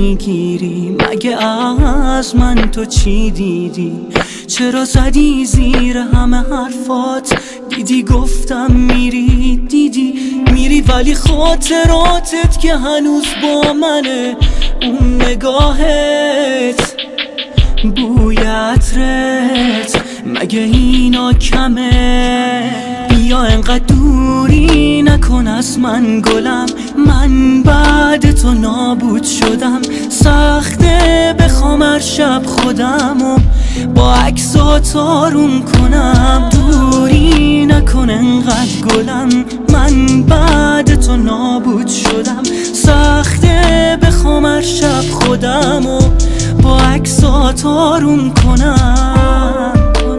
میگیری؟ مگه از من تو چی دیدی؟ چرا زدی زیر همه حرفات؟ دیدی گفتم میری، دیدی میری ولی خاطراتت که هنوز با منه. اون نگاهت، بوی عطرت، مگه اینا کمه؟ بیا انقدر دوری نکن از من گلم، من بعد تو نابود شدم. سخته بخوام هر شب خودمو با عکسات آروم کنم. دوری نکن انقدر گلم، من بعد تو نابود شدم. سخته بخوام هر شب خودمو با عکسات آروم کنم.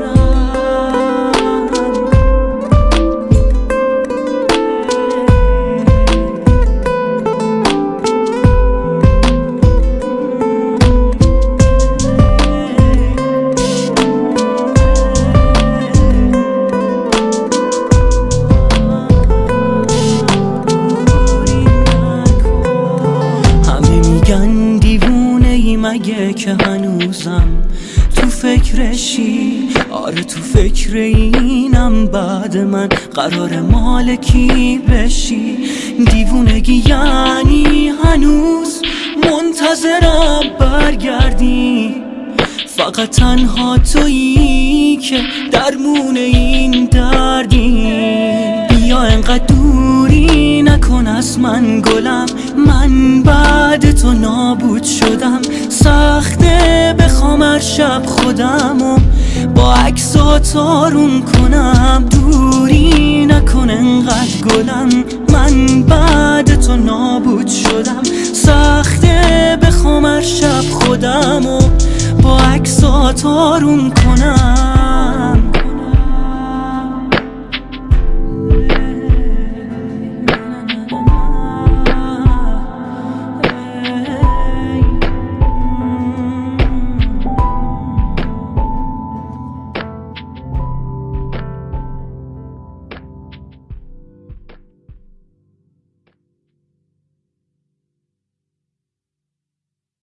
مگه که هنوزم تو فکرشی؟ آره تو فکر اینم بعد من قرار مالکی بشی. دیوونگی یعنی هنوز منتظرم برگردی؟ فقط تنها تویی که درمون این دردی. بیا انقدر دوری نکن از من گلم، من بعد تو نابود شدم. سخته بخوام هر شب خودمو با عکسات آروم کنم. دوری نکن انقدر گلم، من بعد تو نابود شدم. سخته بخوام هر شب خودمو با عکسات آروم کنم.